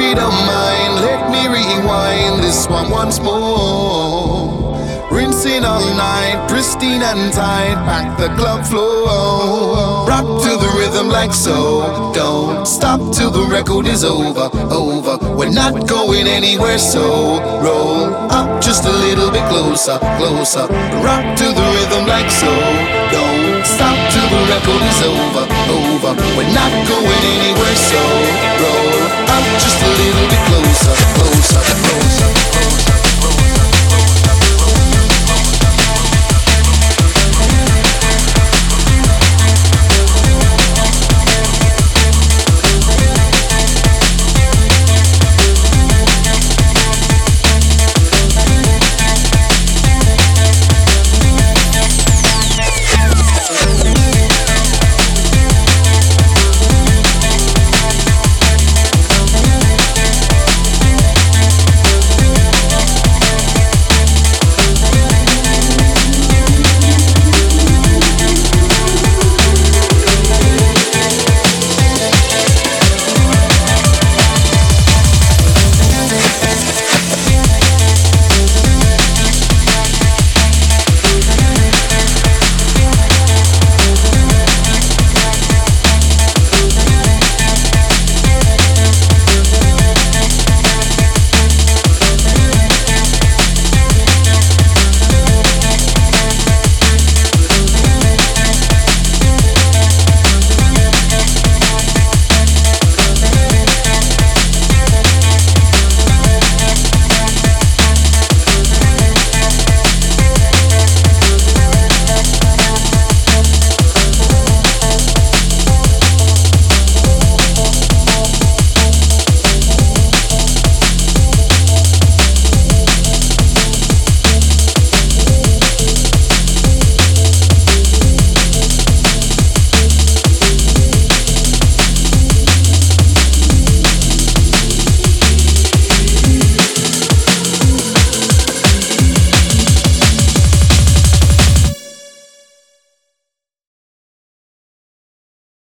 you don't mind, let me rewind this one once more. Rinsing all night, pristine and tight, pack the club floor. Rock to the rhythm like so, don't stop till the record is over, over. We're not going anywhere, so roll up just a little bit closer, closer. Rock to the rhythm like so, don't stop till the record is over, over. We're not going anywhere, so roll up just a little bit closer.